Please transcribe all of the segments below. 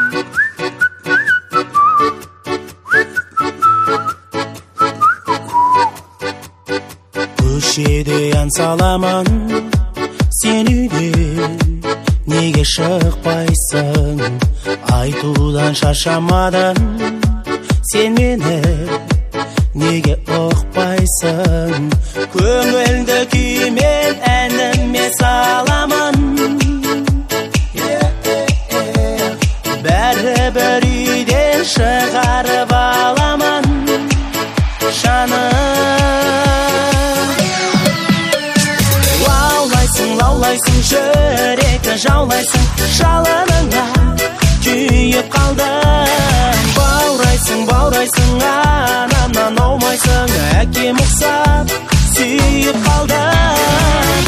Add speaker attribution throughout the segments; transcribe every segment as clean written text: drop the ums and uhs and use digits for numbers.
Speaker 1: Көшеде ән саламын, сен үйде неге шықпайсың? Айтудан шаршамадым, сен мені неге ұқпайсың? Көңілді күймен әніме саламын, бәрібір үйден шығарып аламын жаным. Лаулайсың, жүректі жаулайсың, жалыныңа күйіп қалдым. Баурайсың, анамнан аумайсың, әкем ұқсап сүйіп қалдым.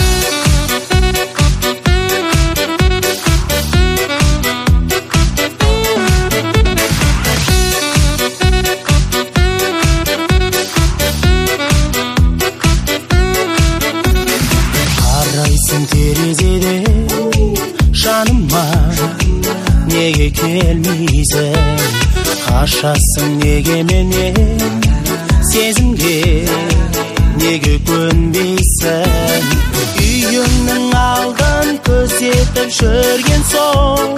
Speaker 1: Қарайсың терезеде жаныма, неге келмейсің? Қашасың неге менен сезімге, неге көнбейсің? Үйіңнің алдын көзетіп жүрген соң,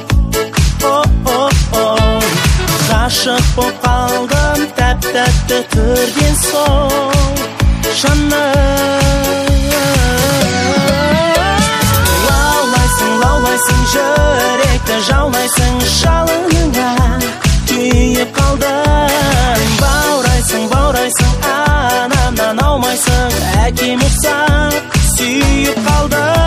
Speaker 1: ғашық боп қалдым, тәп-тәтті көрген соң жаным. Лаулайсың, жүректі жаулайсың, жалыныңа күйіп қалдым. Баурайсың, анамнан аумайсың, әкем ұқсап сүйіп қалдым.